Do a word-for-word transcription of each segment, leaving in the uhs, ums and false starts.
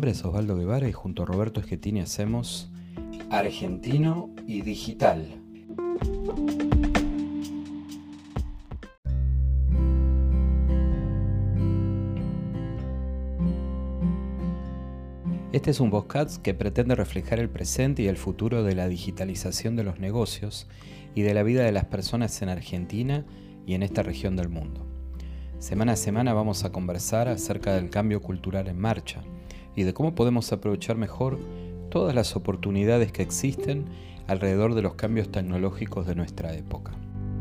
nombre es Osvaldo Guevara y junto a Roberto Schettini hacemos Argentino y Digital. Este es un podcast que pretende reflejar el presente y el futuro de la digitalización de los negocios y de la vida de las personas en Argentina y en esta región del mundo. Semana a semana vamos a conversar acerca del cambio cultural en marcha y de cómo podemos aprovechar mejor todas las oportunidades que existen alrededor de los cambios tecnológicos de nuestra época.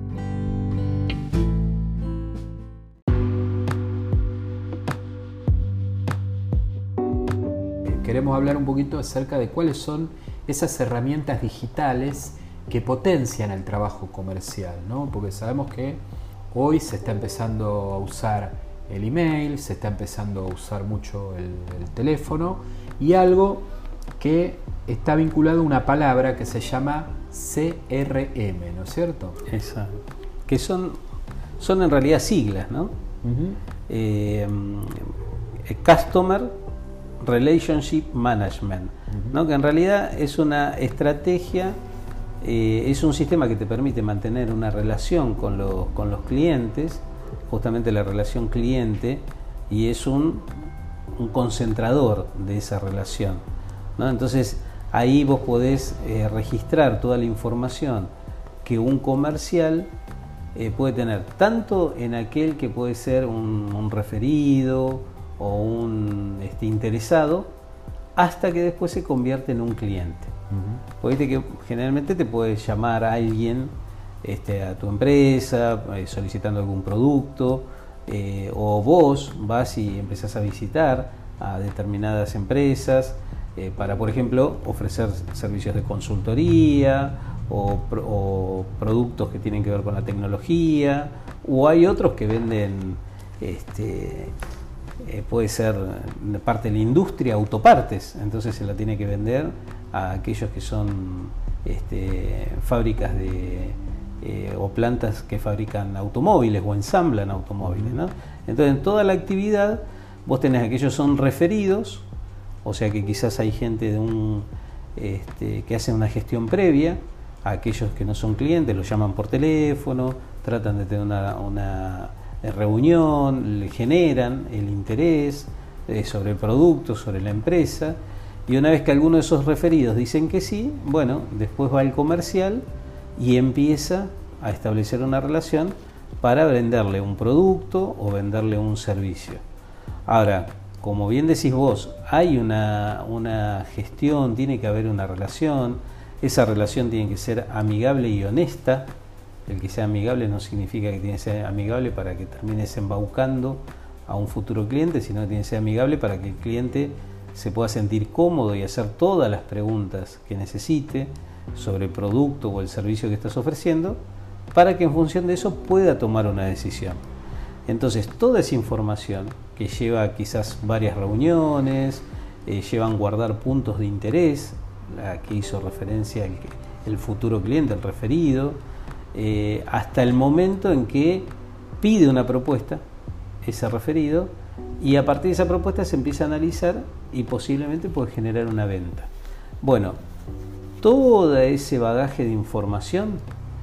Queremos hablar un poquito acerca de cuáles son esas herramientas digitales que potencian el trabajo comercial, ¿no? Porque sabemos que hoy se está empezando a usar el email, se está empezando a usar mucho el, el teléfono y algo que está vinculado a una palabra que se llama C R M, ¿no es cierto? Exacto. Que son, son en realidad siglas, ¿no? Uh-huh. eh, Customer Relationship Management, uh-huh. ¿no? Que en realidad es una estrategia, eh, es un sistema que te permite mantener una relación con los, con los clientes, justamente la relación cliente, y es un, un concentrador de esa relación, ¿no? Entonces ahí vos podés eh, registrar toda la información que un comercial eh, puede tener, tanto en aquel que puede ser un, un referido o un este, interesado, hasta que después se convierte en un cliente. Uh-huh. Porque viste que generalmente te puede llamar a alguien este, a tu empresa eh, solicitando algún producto, eh, o vos vas y empezás a visitar a determinadas empresas eh, para, por ejemplo, ofrecer servicios de consultoría o, pro, o productos que tienen que ver con la tecnología, o hay otros que venden este, Eh, puede ser parte de la industria, autopartes, entonces se la tiene que vender a aquellos que son este, fábricas de eh, o plantas que fabrican automóviles o ensamblan automóviles, ¿no? Entonces en toda la actividad vos tenés aquellos son referidos, o sea que quizás hay gente de un este, que hace una gestión previa, a aquellos que no son clientes los llaman por teléfono, tratan de tener una, una reunión, le generan el interés eh, sobre el producto, sobre la empresa, y una vez que alguno de esos referidos dicen que sí, bueno, después va el comercial y empieza a establecer una relación para venderle un producto o venderle un servicio. Ahora, como bien decís vos, hay una, una gestión, tiene que haber una relación, esa relación tiene que ser amigable y honesta. El que sea amigable no significa que tiene que ser amigable para que termines embaucando a un futuro cliente, sino que tiene que ser amigable para que el cliente se pueda sentir cómodo y hacer todas las preguntas que necesite sobre el producto o el servicio que estás ofreciendo, para que en función de eso pueda tomar una decisión. Entonces toda esa información que lleva quizás varias reuniones, eh, llevan guardar puntos de interés, la que hizo referencia el, el futuro cliente, el referido, Eh, hasta el momento en que pide una propuesta ese referido, y a partir de esa propuesta se empieza a analizar y posiblemente puede generar una venta. Bueno, todo ese bagaje de información,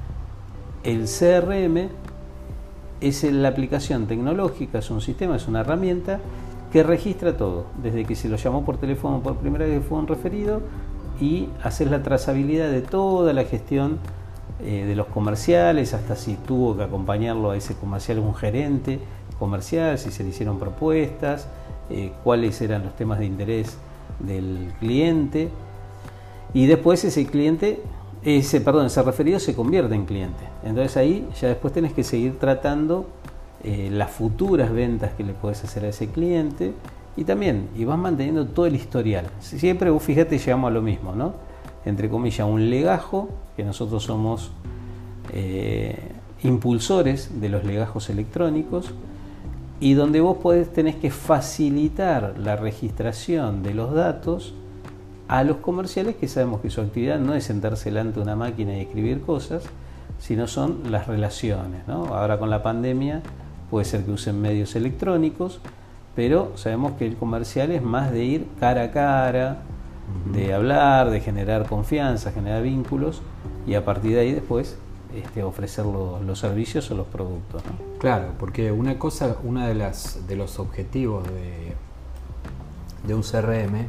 el C R M es la aplicación tecnológica, es un sistema, es una herramienta que registra todo, desde que se lo llamó por teléfono por primera vez, fue un referido, y hacer la trazabilidad de toda la gestión Eh, de los comerciales, hasta si tuvo que acompañarlo a ese comercial un gerente comercial, si se le hicieron propuestas, eh, cuáles eran los temas de interés del cliente, y después ese cliente, ese perdón, ese referido se convierte en cliente. Entonces ahí ya después tenés que seguir tratando eh, las futuras ventas que le podés hacer a ese cliente, y también, y vas manteniendo todo el historial. Siempre vos fíjate, llegamos a lo mismo, ¿no? Entre comillas, un legajo, que nosotros somos eh, impulsores de los legajos electrónicos, y donde vos podés, tenés que facilitar la registración de los datos a los comerciales, que sabemos que su actividad no es sentarse delante de una máquina y escribir cosas, sino son las relaciones, ¿no? Ahora con la pandemia puede ser que usen medios electrónicos, pero sabemos que el comercial es más de ir cara a cara, uh-huh. de hablar, de generar confianza, generar vínculos, y a partir de ahí después este, ofrecer los, los servicios o los productos, ¿no? Claro, porque una cosa, una de las de los objetivos de, de un C R M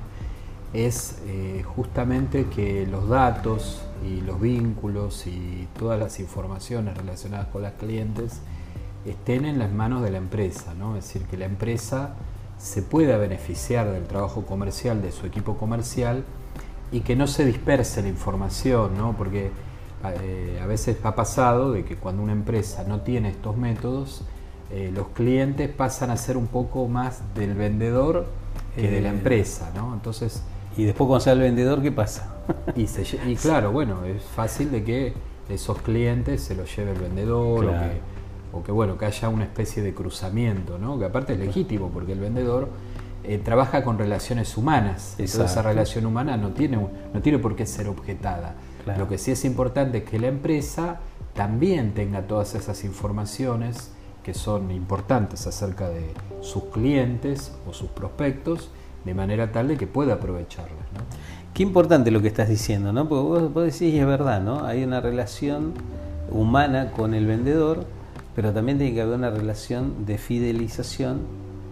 es eh, justamente que los datos y los vínculos y todas las informaciones relacionadas con las clientes estén en las manos de la empresa, ¿no? Es decir, que la empresa se pueda beneficiar del trabajo comercial de su equipo comercial y que no se disperse la información, ¿no? Porque eh, a veces ha pasado de que cuando una empresa no tiene estos métodos, eh, los clientes pasan a ser un poco más del vendedor que eh, de la empresa, ¿no? Entonces, y después cuando sale el vendedor, ¿qué pasa? Y, se, y claro, bueno, es fácil de que esos clientes se los lleve el vendedor, claro. o, que, o que bueno, que haya una especie de cruzamiento, ¿no? Que aparte es legítimo, porque el vendedor eh, trabaja con relaciones humanas. Entonces esa relación humana no tiene, no tiene por qué ser objetada. Claro. Lo que sí es importante es que la empresa también tenga todas esas informaciones que son importantes acerca de sus clientes o sus prospectos, de manera tal de que pueda aprovecharlas, ¿no? Qué importante lo que estás diciendo, ¿no? Porque vos, vos decís, y es verdad, ¿no? Hay una relación humana con el vendedor, pero también tiene que haber una relación de fidelización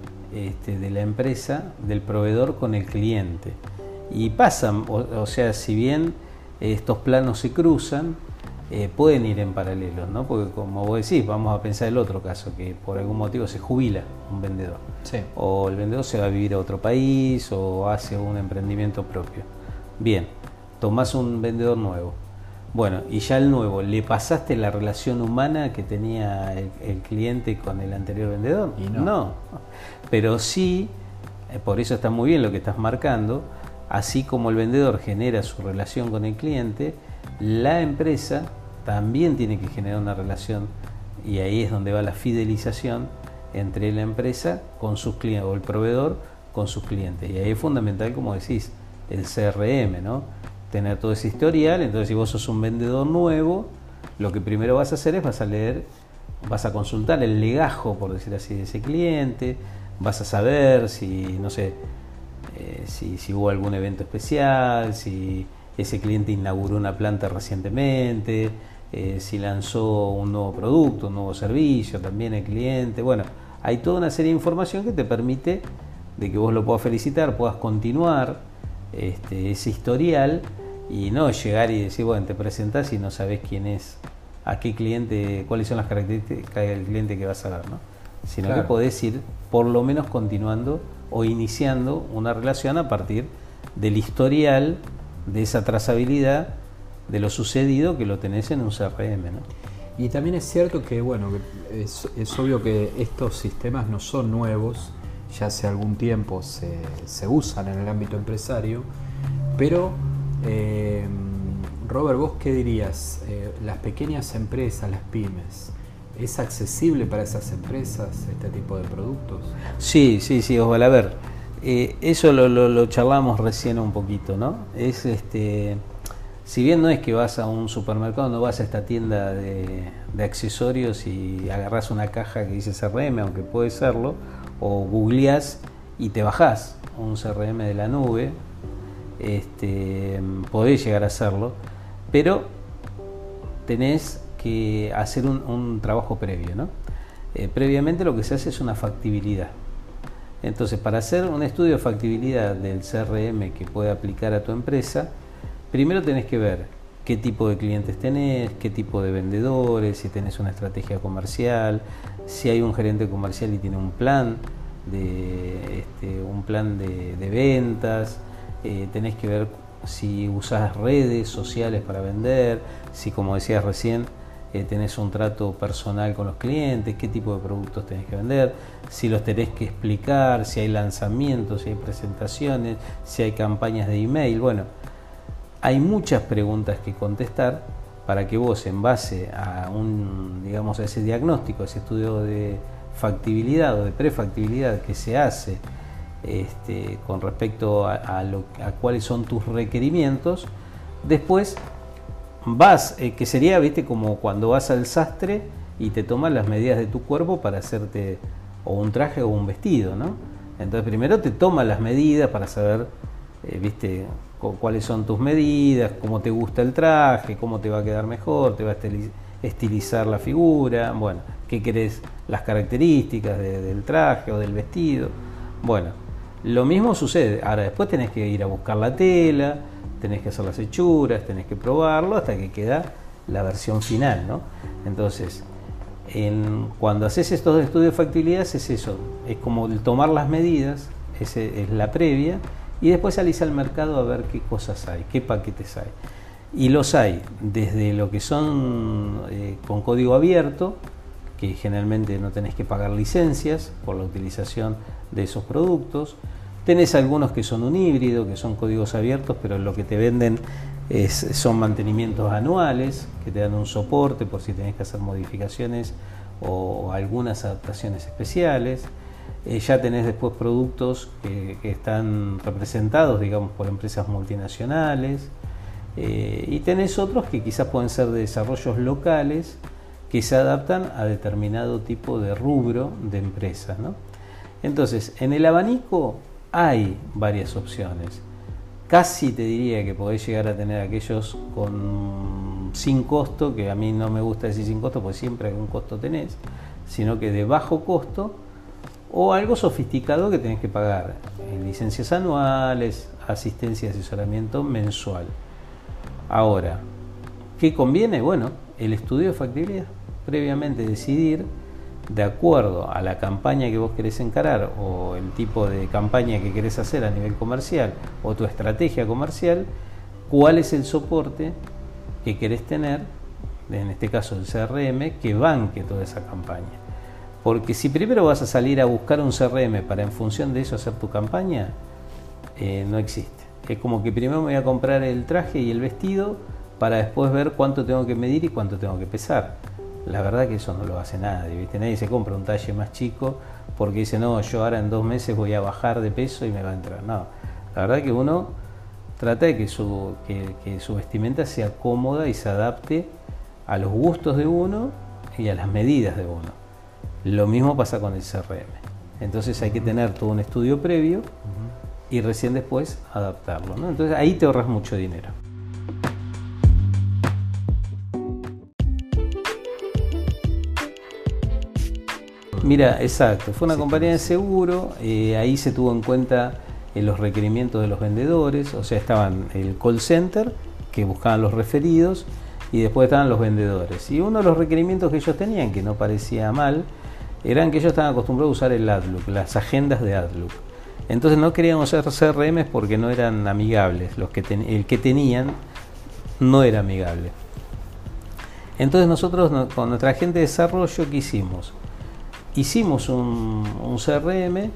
este, de la empresa, del proveedor con el cliente. Y pasan, o, o sea, si bien estos planos se cruzan, eh, pueden ir en paralelo, ¿no? Porque como vos decís, vamos a pensar el otro caso, que por algún motivo se jubila un vendedor. Sí. O el vendedor se va a vivir a otro país o hace un emprendimiento propio. Bien, tomás un vendedor nuevo. Bueno, y ya el nuevo, ¿le pasaste la relación humana que tenía el, el cliente con el anterior vendedor? Y no. no. Pero sí, eh, por eso está muy bien lo que estás marcando, así como el vendedor genera su relación con el cliente, la empresa también tiene que generar una relación, y ahí es donde va la fidelización entre la empresa con sus clientes, o el proveedor con sus clientes. Y ahí es fundamental, como decís, el C R M, ¿no? Tener todo ese historial. Entonces, si vos sos un vendedor nuevo, lo que primero vas a hacer es vas a leer, vas a consultar el legajo, por decir así, de ese cliente, vas a saber si, no sé, eh, si, si hubo algún evento especial, si ese cliente inauguró una planta recientemente, eh, si lanzó un nuevo producto, un nuevo servicio, también el cliente. Bueno, hay toda una serie de información que te permite de que vos lo puedas felicitar, puedas continuar este, ese historial, y no llegar y decir, bueno, te presentás y no sabés quién es, a qué cliente, cuáles son las características del cliente que vas a ver, ¿no? Sino claro. que podés ir por lo menos continuando o iniciando una relación a partir del historial, de esa trazabilidad de lo sucedido que lo tenés en un C R M, ¿no? Y también es cierto que, bueno, es, es obvio que estos sistemas no son nuevos, ya hace algún tiempo se, se usan en el ámbito empresario, pero, eh, Robert, ¿vos qué dirías? Eh, las pequeñas empresas, las pymes, ¿es accesible para esas empresas este tipo de productos? Sí, sí, sí, Osvaldo. A ver, eh, eso lo, lo, lo charlamos recién un poquito, ¿no? Es este, si bien no es que vas a un supermercado, no vas a esta tienda de, de accesorios y agarrás una caja que dice C R M, aunque puede serlo, o googleás y te bajás un C R M de la nube, este, podés llegar a hacerlo, pero tenés que hacer un, un trabajo previo, ¿no? Eh, previamente lo que se hace es una factibilidad. Entonces, para hacer un estudio de factibilidad del C R M que puede aplicar a tu empresa, primero tenés que ver qué tipo de clientes tenés, qué tipo de vendedores, si tenés una estrategia comercial, si hay un gerente comercial y tiene un plan de, este, un plan de, de ventas, eh, tenés que ver si usás redes sociales para vender, si, como decías recién, eh, tenés un trato personal con los clientes, qué tipo de productos tenés que vender, si los tenés que explicar, si hay lanzamientos, si hay presentaciones, si hay campañas de email. Bueno, hay muchas preguntas que contestar para que vos, en base a un, digamos, a ese diagnóstico, ese estudio de factibilidad o de prefactibilidad que se hace este, con respecto a, a, lo, a cuáles son tus requerimientos, después vas, eh, que sería, viste, como cuando vas al sastre y te toman las medidas de tu cuerpo para hacerte o un traje o un vestido, ¿no? Entonces primero te toma las medidas para saber, eh, viste, cuáles son tus medidas, cómo te gusta el traje, cómo te va a quedar mejor, te va a estilizar la figura, bueno, qué querés, las características de, del traje o del vestido. Bueno, lo mismo sucede. Ahora después tenés que ir a buscar la tela, tenés que hacer las hechuras, tenés que probarlo hasta que queda la versión final, ¿no? Entonces, en, cuando haces estos estudios de factibilidad es eso, es como el tomar las medidas, ese es la previa, y después salís al mercado a ver qué cosas hay, qué paquetes hay. Y los hay desde lo que son eh, con código abierto, que generalmente no tenés que pagar licencias por la utilización de esos productos. Tenés algunos que son un híbrido, que son códigos abiertos, pero lo que te venden es, son mantenimientos anuales, que te dan un soporte por si tenés que hacer modificaciones o algunas adaptaciones especiales. Eh, ya tenés después productos que, que están representados, digamos, por empresas multinacionales. Eh, y tenés otros que quizás pueden ser de desarrollos locales que se adaptan a determinado tipo de rubro de empresas, ¿no? Entonces, en el abanico hay varias opciones. Casi te diría que podés llegar a tener aquellos con sin costo, que a mí no me gusta decir sin costo, porque siempre algún costo tenés, sino que de bajo costo, o algo sofisticado que tenés que pagar en licencias anuales, asistencia y asesoramiento mensual. Ahora, ¿qué conviene? Bueno, el estudio de factibilidad. Previamente decidir, de acuerdo a la campaña que vos querés encarar o el tipo de campaña que querés hacer a nivel comercial o tu estrategia comercial, cuál es el soporte que querés tener, en este caso el C R M, que banque toda esa campaña. Porque si primero vas a salir a buscar un C R M para en función de eso hacer tu campaña, eh, no existe. Es como que primero me voy a comprar el traje y el vestido para después ver cuánto tengo que medir y cuánto tengo que pesar. La verdad que eso no lo hace nadie, ¿viste? Nadie se compra un talle más chico porque dice, no, yo ahora en dos meses voy a bajar de peso y me va a entrar. No, la verdad que uno trata de que su, que, que su vestimenta sea cómoda y se adapte a los gustos de uno y a las medidas de uno. Lo mismo pasa con el C R M. Entonces hay que tener todo un estudio previo y recién después adaptarlo, ¿no? Entonces ahí te ahorras mucho dinero. Mira, exacto, fue una sí, compañía de seguro, eh, ahí se tuvo en cuenta eh, los requerimientos de los vendedores, o sea, estaban el call center, que buscaban los referidos, y después estaban los vendedores. Y uno de los requerimientos que ellos tenían, que no parecía mal, eran que ellos estaban acostumbrados a usar el Outlook, las agendas de Outlook. Entonces no querían usar C R Ms porque no eran amigables, los que ten, el que tenían no era amigable. Entonces nosotros, con nuestra gente de desarrollo, ¿qué hicimos? Hicimos un, un C R M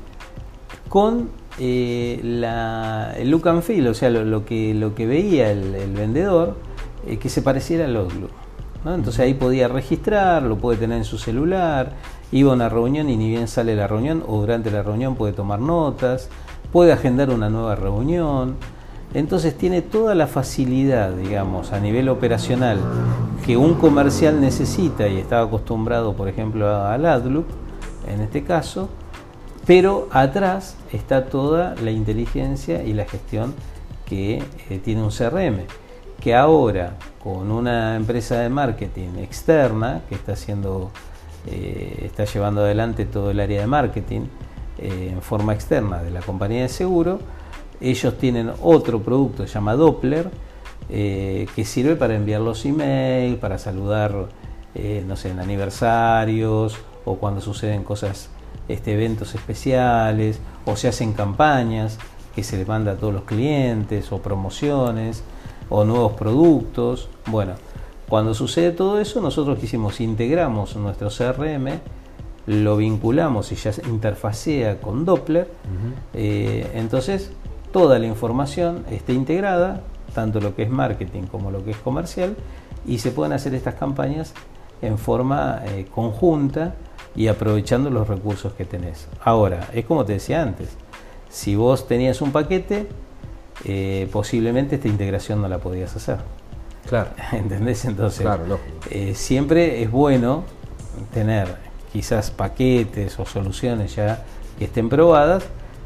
con eh, la, el look and feel, o sea, lo, lo, que, lo que veía el, el vendedor, eh, que se pareciera al Outlook, ¿no? Entonces ahí podía registrar, lo puede tener en su celular, iba a una reunión y ni bien sale la reunión o durante la reunión puede tomar notas, puede agendar una nueva reunión. Entonces tiene toda la facilidad, digamos, a nivel operacional que un comercial necesita y estaba acostumbrado, por ejemplo, al Outlook, en este caso, pero atrás está toda la inteligencia y la gestión que eh, tiene un C R M, que ahora con una empresa de marketing externa que está haciendo, eh, está llevando adelante todo el área de marketing eh, en forma externa de la compañía de seguro. Ellos tienen otro producto que se llama Doppler, eh, que sirve para enviar los emails, para saludar, eh, no sé, en aniversarios o cuando suceden cosas, este, eventos especiales, o se hacen campañas que se le manda a todos los clientes, o promociones, o nuevos productos. Bueno, cuando sucede todo eso, nosotros que hicimos, integramos nuestro C R M, lo vinculamos y ya interfacea con Doppler, uh-huh. eh, entonces toda la información está integrada, tanto lo que es marketing como lo que es comercial, y se pueden hacer estas campañas en forma eh, conjunta y aprovechando los recursos que tenés. Ahora, es como te decía antes, si vos tenías un paquete, eh, posiblemente esta integración no la podías hacer. Claro. ¿Entendés? Entonces, claro, eh, siempre es bueno tener quizás paquetes o soluciones ya que estén probadas,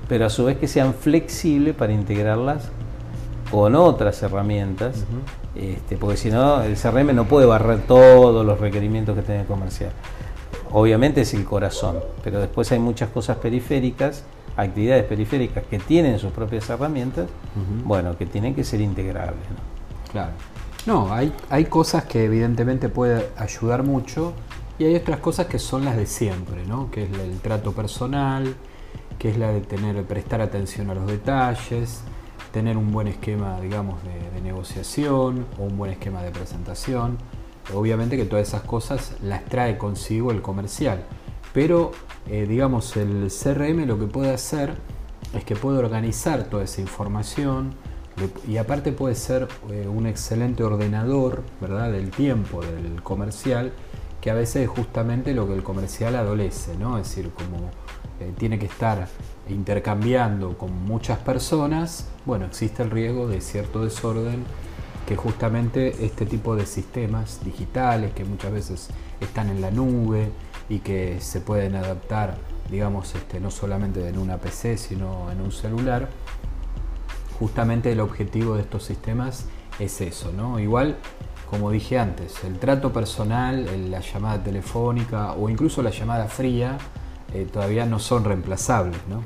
pero a su vez que sean flexibles para integrarlas con otras herramientas, uh-huh. este, porque si no, el C R M no puede barrer todos los requerimientos que tiene el comercial. Obviamente es el corazón, pero después hay muchas cosas periféricas, actividades periféricas que tienen sus propias herramientas, uh-huh. bueno, que tienen que ser integrables, ¿no? Claro. No, hay, hay cosas que evidentemente puede ayudar mucho y hay otras cosas que son las de siempre, ¿no? Que es el trato personal, que es la de tener, prestar atención a los detalles, tener un buen esquema, digamos, de, de negociación o un buen esquema de presentación. Obviamente que todas esas cosas las trae consigo el comercial, pero eh, digamos el C R M lo que puede hacer es que puede organizar toda esa información y aparte puede ser eh, un excelente ordenador, ¿verdad?, del tiempo del comercial, que a veces es justamente lo que el comercial adolece, ¿no? Es decir, como eh, tiene que estar intercambiando con muchas personas, bueno, existe el riesgo de cierto desorden que justamente este tipo de sistemas digitales que muchas veces están en la nube y que se pueden adaptar, digamos, este, no solamente en una P C sino en un celular, justamente el objetivo de estos sistemas es eso, ¿no? Igual, como dije antes, el trato personal, la llamada telefónica o incluso la llamada fría eh, todavía no son reemplazables, ¿no?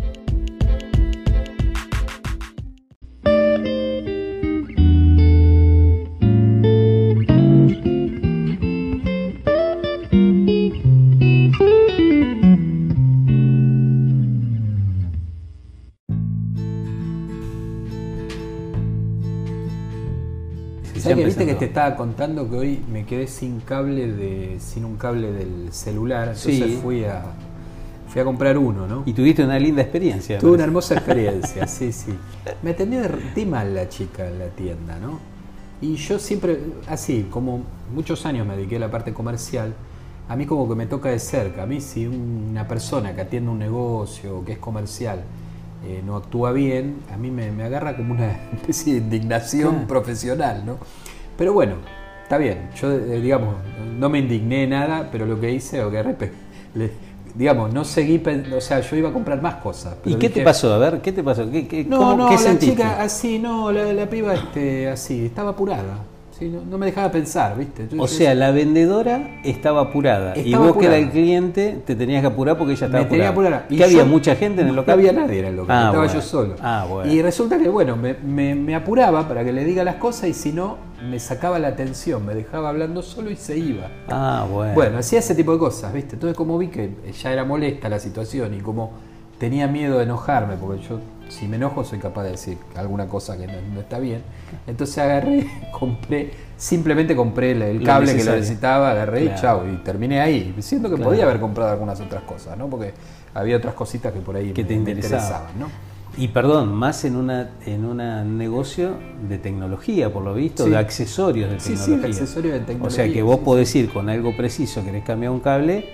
¿Sabes que viste que te estaba contando que hoy me quedé sin cable de, sin un cable del celular? Entonces sí. fui a fui a comprar uno, ¿no? Y tuviste una linda experiencia. Tuve una hermosa experiencia, sí, sí. Me atendió de re mal la chica en la tienda, ¿no? Y yo siempre, así, como muchos años me dediqué a la parte comercial, a mí como que me toca de cerca. A mí si una persona que atiende un negocio o que es comercial Eh, no actúa bien, a mí me, me agarra como una especie de indignación ah. profesional, ¿no? Pero bueno, está bien, yo eh, digamos, no me indigné nada, pero lo que hice, o que le, digamos, no seguí, o sea, yo iba a comprar más cosas. Pero ¿y qué dije, te pasó? A ver, ¿qué te pasó? ¿Qué, qué, no, cómo, no, ¿qué la sentiste? chica así, no, la, la piba este, así, estaba apurada. Sí, no, no me dejaba pensar, ¿viste? Yo, o yo, sea, la vendedora estaba apurada estaba y vos apurada. Que era el cliente te tenías que apurar porque ella estaba me tenía apurada. ¿Y ¿Qué había mucha gente en el local? No había nadie en el local, ah, estaba bueno. yo solo. Ah, bueno. Y resulta que, bueno, me, me, me apuraba para que le diga las cosas y si no, me sacaba la atención, me dejaba hablando solo y se iba. Ah, bueno. Bueno, hacía ese tipo de cosas, ¿viste? Entonces como vi que ya era molesta la situación y como tenía miedo de enojarme, porque yo si me enojo soy capaz de decir alguna cosa que no, no está bien, entonces agarré, compré, simplemente compré el, el cable que lo necesitaba, agarré claro. y chao, y terminé ahí, siendo que claro. podía haber comprado algunas otras cosas, ¿no? Porque había otras cositas que por ahí que me, te interesaban, me interesaban, ¿no? Y perdón, más en una en un negocio de tecnología, por lo visto, sí. de accesorios de sí, tecnología. Sí, sí, accesorios de tecnología. O sea que vos sí, podés sí. ir con algo preciso, querés cambiar un cable,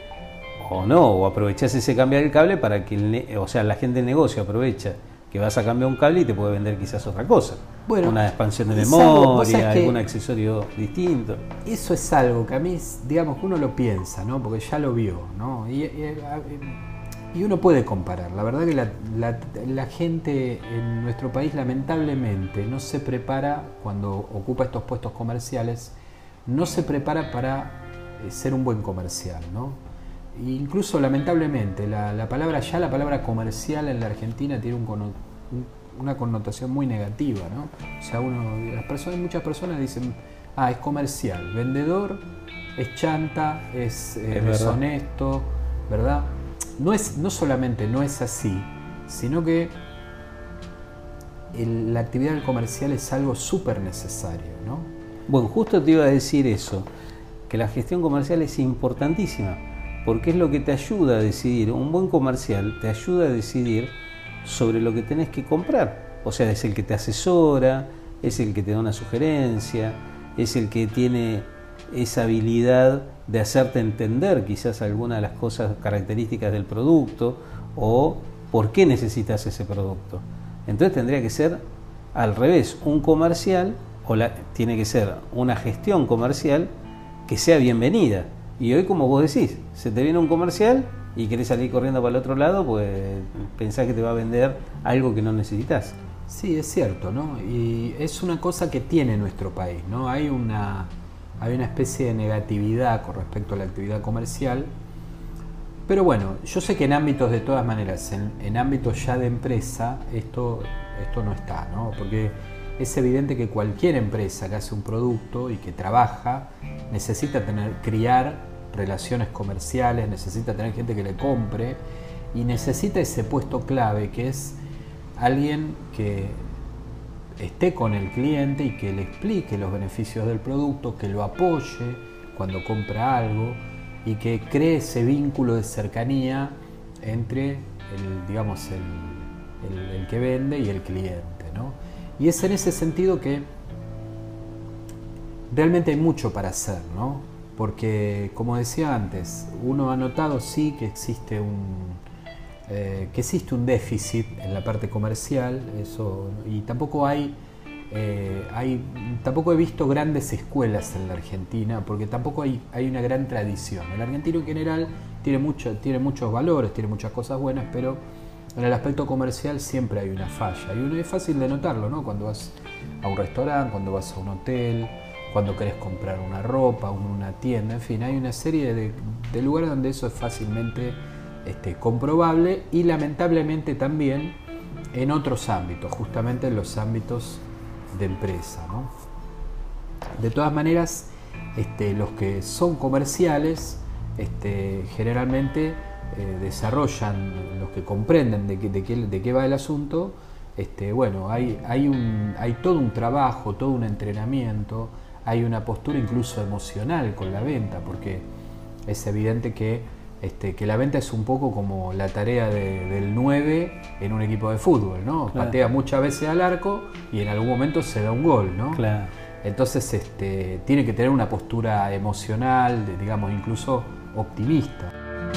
o no, o aprovechás ese cambiar el cable para que, el, o sea, la gente del negocio aprovecha que vas a cambiar un cable y te puede vender quizás otra cosa. Bueno, una expansión de memoria, algún accesorio distinto. Eso es algo que a mí, digamos, que uno lo piensa, ¿no? Porque ya lo vio, ¿no? Y, y, y uno puede comparar. La verdad que la, la, la gente en nuestro país lamentablemente no se prepara, cuando ocupa estos puestos comerciales, no se prepara para ser un buen comercial, ¿no? E incluso lamentablemente, la, la palabra ya la palabra comercial en la Argentina tiene un, un, una connotación muy negativa, ¿no? O sea, uno, las personas, muchas personas dicen, ah, es comercial, vendedor, es chanta, es, eh, es deshonesto, ¿verdad? No es, no solamente no es así, sino que el, la actividad del comercial es algo súper necesario, ¿no? Bueno, justo te iba a decir eso, que la gestión comercial es importantísima, porque es lo que te ayuda a decidir. Un buen comercial te ayuda a decidir sobre lo que tenés que comprar. O sea, es el que te asesora, es el que te da una sugerencia, es el que tiene esa habilidad de hacerte entender quizás algunas de las cosas características del producto o por qué necesitas ese producto. Entonces tendría que ser al revés, un comercial, o la, tiene que ser una gestión comercial que sea bienvenida. Y hoy, como vos decís, se te viene un comercial y querés salir corriendo para el otro lado, pues pensás que te va a vender algo que no necesitas. Sí, es cierto, ¿no? Y es una cosa que tiene nuestro país, ¿no? Hay una, hay una especie de negatividad con respecto a la actividad comercial, pero bueno, yo sé que en ámbitos, de todas maneras, en, en ámbitos ya de empresa, esto, esto no está, ¿no? Porque es evidente que cualquier empresa que hace un producto y que trabaja necesita tener, criar relaciones comerciales, necesita tener gente que le compre y necesita ese puesto clave que es alguien que esté con el cliente y que le explique los beneficios del producto, que lo apoye cuando compra algo y que cree ese vínculo de cercanía entre el, digamos, el, el, el que vende y el cliente, ¿no? Y es en ese sentido que realmente hay mucho para hacer, ¿no? Porque, como decía antes, uno ha notado sí que existe un, eh, que existe un déficit en la parte comercial, eso, y tampoco hay, eh, hay, tampoco he visto grandes escuelas en la Argentina, porque tampoco hay, hay una gran tradición. El argentino en general tiene, mucho, tiene muchos valores, tiene muchas cosas buenas, pero en el aspecto comercial siempre hay una falla. Y uno es fácil de notarlo, ¿no? Cuando vas a un restaurante, cuando vas a un hotel, cuando querés comprar una ropa, una tienda, en fin, hay una serie de, de lugares donde eso es fácilmente este, comprobable y lamentablemente también en otros ámbitos, justamente en los ámbitos de empresa, ¿no? De todas maneras, este, los que son comerciales este, generalmente eh, desarrollan, los que comprenden de, que, de, qué, de qué va el asunto, este, bueno, hay, hay, un, hay todo un trabajo, todo un entrenamiento, hay una postura incluso emocional con la venta, porque es evidente que, este, que la venta es un poco como la tarea de, del nueve en un equipo de fútbol, ¿no? Claro. Patea muchas veces al arco y en algún momento se da un gol, ¿no? Claro. Entonces este, tiene que tener una postura emocional, de, digamos, incluso optimista.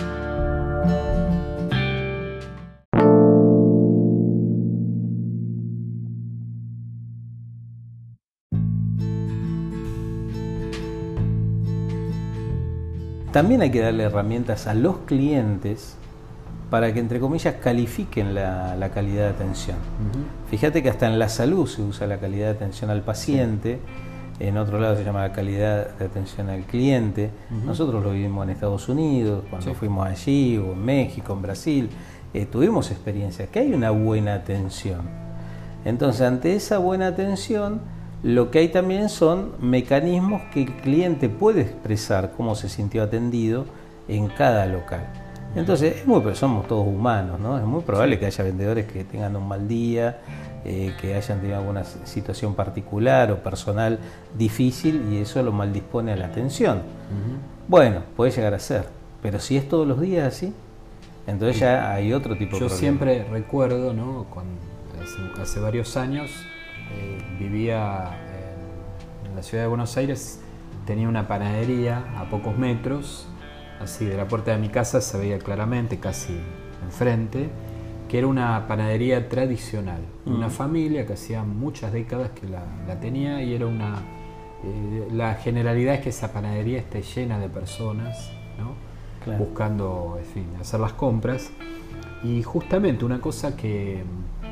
También hay que darle herramientas a los clientes para que, entre comillas, califiquen la, la calidad de atención. Uh-huh. Fíjate que hasta en la salud se usa la calidad de atención al paciente, sí. En otro lado se llama la calidad de atención al cliente. Uh-huh. Nosotros lo vivimos en Estados Unidos, cuando sí. fuimos allí, o en México, en Brasil, eh, tuvimos experiencias que hay una buena atención. Entonces, ante esa buena atención, lo que hay también son mecanismos que el cliente puede expresar cómo se sintió atendido en cada local. Entonces, es muy, somos todos humanos, ¿no? Es muy probable que haya vendedores que tengan un mal día, eh, que hayan tenido alguna situación particular o personal difícil y eso lo maldispone a la atención. Uh-huh. Bueno, puede llegar a ser, pero si es todos los días así, entonces sí. ya hay otro tipo de Yo problema. siempre recuerdo, ¿no? Cuando, hace, hace varios años, Eh, vivía en, en la ciudad de Buenos Aires, tenía una panadería a pocos metros, así de la puerta de mi casa se veía claramente, casi enfrente, que era una panadería tradicional, uh-huh. una familia que hacía muchas décadas que la, la tenía y era una... Eh, la generalidad es que esa panadería esté llena de personas, ¿no? Claro. Buscando, en fin, hacer las compras y justamente una cosa que...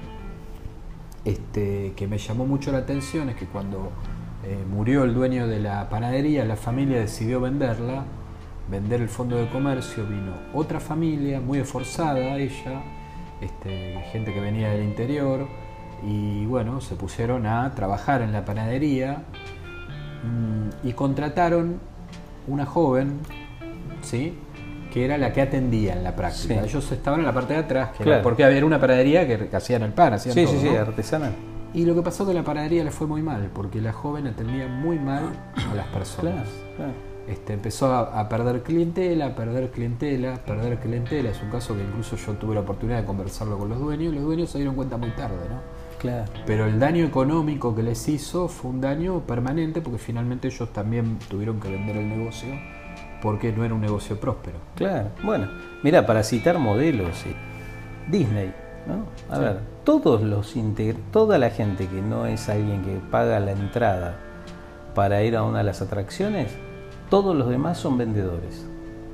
Este, que me llamó mucho la atención es que cuando eh, murió el dueño de la panadería, la familia decidió venderla, vender el fondo de comercio, vino otra familia muy esforzada, ella, este, gente que venía del interior, y bueno, se pusieron a trabajar en la panadería mmm, y contrataron una joven, ¿sí?, que era la que atendía en la práctica. Sí. Ellos estaban en la parte de atrás, que claro. era, porque había una panadería que, que hacían el pan, hacían sí, todo, sí, sí, ¿no? artesanal. Y lo que pasó que la panadería le fue muy mal, porque la joven atendía muy mal a las personas. Claro, claro. Este, empezó a, a perder clientela, a perder clientela, perder clientela. Es un caso que incluso yo tuve la oportunidad de conversarlo con los dueños, y los dueños se dieron cuenta muy tarde, ¿no? Claro. Pero el daño económico que les hizo fue un daño permanente, porque finalmente ellos también tuvieron que vender el negocio, porque no era un negocio próspero. Claro, bueno, mira, para citar modelos, sí. Disney, ¿no? A sí. ver, todos los integr- toda la gente que no es alguien que paga la entrada para ir a una de las atracciones, todos los demás son vendedores.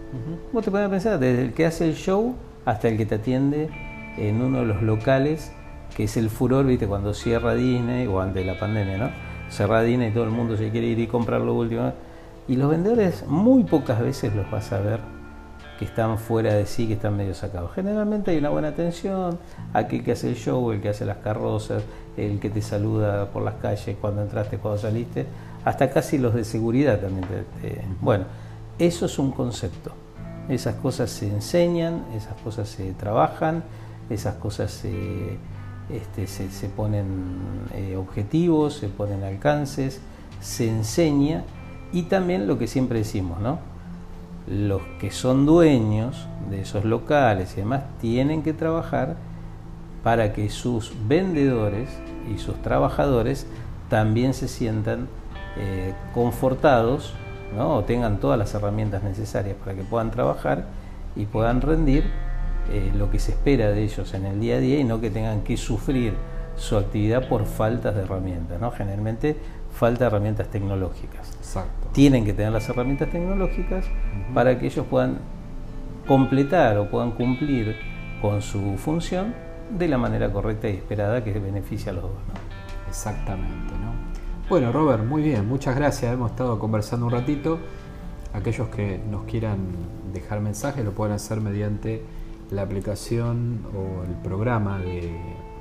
Uh-huh. Vos te podés pensar, desde el que hace el show hasta el que te atiende en uno de los locales, que es el furor, viste, cuando cierra Disney, o antes de la pandemia, ¿no? Cerra Disney y todo el mundo se quiere ir y comprar lo último. Y los vendedores muy pocas veces los vas a ver que están fuera de sí, que están medio sacados. Generalmente hay una buena atención, aquel que hace el show, el que hace las carrozas, el que te saluda por las calles cuando entraste, cuando saliste, hasta casi los de seguridad también. Te, te... Bueno, eso es un concepto. Esas cosas se enseñan, esas cosas se trabajan, esas cosas se, este, se, se ponen eh, objetivos, se ponen alcances, se enseña, y también lo que siempre decimos, ¿no? Los que son dueños de esos locales y demás tienen que trabajar para que sus vendedores y sus trabajadores también se sientan eh, confortados, ¿no? O tengan todas las herramientas necesarias para que puedan trabajar y puedan rendir eh, lo que se espera de ellos en el día a día, y no que tengan que sufrir su actividad por faltas de herramientas, ¿no? Generalmente falta de herramientas tecnológicas. Exacto. Tienen que tener las herramientas tecnológicas uh-huh. para que ellos puedan completar o puedan cumplir con su función de la manera correcta y esperada, que beneficia a los dos, ¿no? Exactamente, ¿no? Bueno, Robert, muy bien, muchas gracias. Hemos estado conversando un ratito. Aquellos que nos quieran dejar mensajes lo pueden hacer mediante la aplicación o el programa de,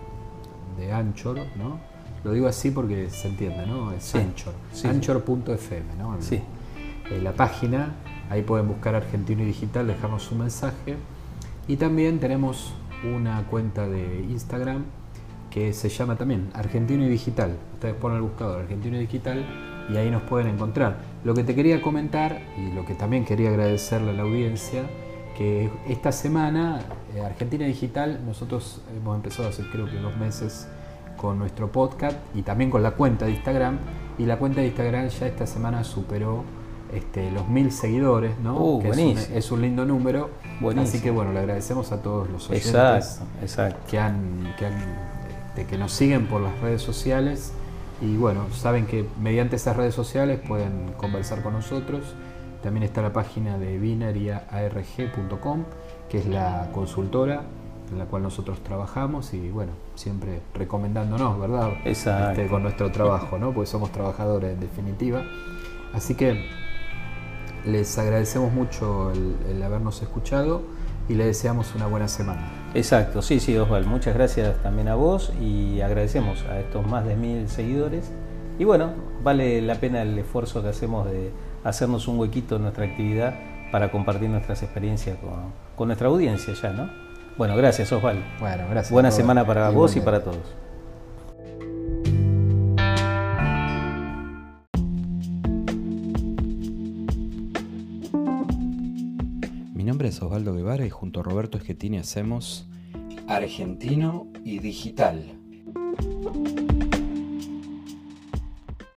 de Anchor, ¿no? Lo digo así porque se entiende, ¿no? Es sí, Anchor, sí, Anchor punto efe eme, ¿no? Sí. En la página, ahí pueden buscar Argentino y Digital, dejarnos su mensaje. Y también tenemos una cuenta de Instagram que se llama también Argentino y Digital. Ustedes ponen el buscador Argentino y Digital y ahí nos pueden encontrar. Lo que te quería comentar, y lo que también quería agradecerle a la audiencia, que esta semana eh, Argentina Digital, nosotros hemos empezado hace creo que dos meses con nuestro podcast y también con la cuenta de Instagram, y la cuenta de Instagram ya esta semana superó este, los mil seguidores, ¿no? Uh, que es un, es un lindo número. Buenísimo. Así que bueno, le agradecemos a todos los oyentes exacto, exacto. que han, que, han este, que nos siguen por las redes sociales, y bueno, saben que mediante esas redes sociales pueden conversar con nosotros. También está la página de binary arg punto com, que es la consultora en la cual nosotros trabajamos, y bueno, siempre recomendándonos, ¿verdad? Exacto. Este, con nuestro trabajo, ¿no? Porque somos trabajadores en definitiva. Así que les agradecemos mucho el, el habernos escuchado y les deseamos una buena semana. Exacto, sí, sí, Osvaldo, muchas gracias también a vos, y agradecemos a estos más de mil seguidores. Y bueno, vale la pena el esfuerzo que hacemos de hacernos un huequito en nuestra actividad para compartir nuestras experiencias con, con nuestra audiencia ya, ¿no? Bueno, gracias, Osvaldo. Bueno, gracias. Buena semana para vos y para todos. Mi nombre es Osvaldo Guevara y junto a Roberto Schettini hacemos Argentino y Digital.